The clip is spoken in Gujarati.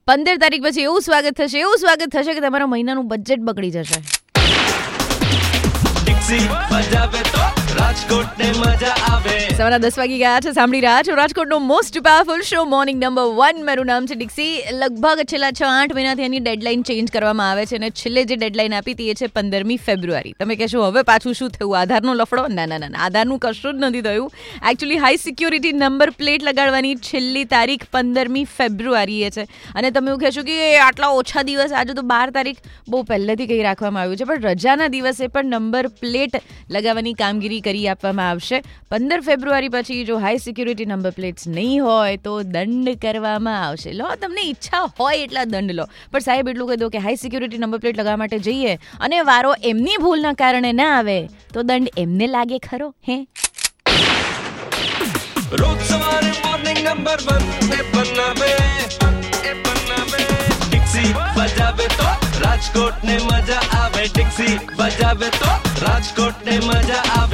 15 તારીખ પછી એવું સ્વાગત થશે કે તમારા મહિનાનું બજેટ બગડી જશે. સવારના 10 વાગી ગયા છે. સાંભળી રહ્યા છો રાજકોટનો most powerful show morning number 1. મારું નામ છે ડિક્સી. લગભગ છેલ્લા 6-8 મહિનાથી એની ડેડલાઇન ચેન્જ કરવામાં આવે છે અને છેલ્લે જે ડેડલાઇન આપી હતી એ છે 15મી ફેબ્રુઆરી. તમે કહેશો હવે પાછું શું થયું, આધારનો લફડો? ના, આધારનું કશું જ નથી થયું. Actually high security number plate લગાડવાની છેલ્લી તારીખ 15મી ફેબ્રુઆરીએ છે. અને તમે એવું કહેશો કે આટલા ઓછા દિવસ, આજે તો 12 તારીખ બહુ પહેલેથી કહી રાખવામાં આવ્યું છે, પણ રજાના દિવસે પણ નંબર પ્લેટ લગાવવાની કામગીરી કરી આપવામાં આવશે. 15 ફેબ્રુઆરી પછી જો હાઈ સિક્યોરિટી નંબર પ્લેટ્સ નહીં હોય તો દંડ કરવામાં આવશે. લો, તમને ઈચ્છા હોય એટલા દંડ લો, પણ સાહેબ એટલું કહી દો કે હાઈ સિક્યોરિટી નંબર પ્લેટ લગાવવા માટે જઈએ અને વારો એમની ભૂલના કારણે ના આવે તો દંડ એમને લાગે ખરો. હે, રોજ સવારે મોર્નિંગ નંબર 1 એ બનાવે ડિક્સી બજાવે તો રાજકોટ ને મજા આવે. ડિક્સી બજાવે તો રાજકોટ ને મજા આવે.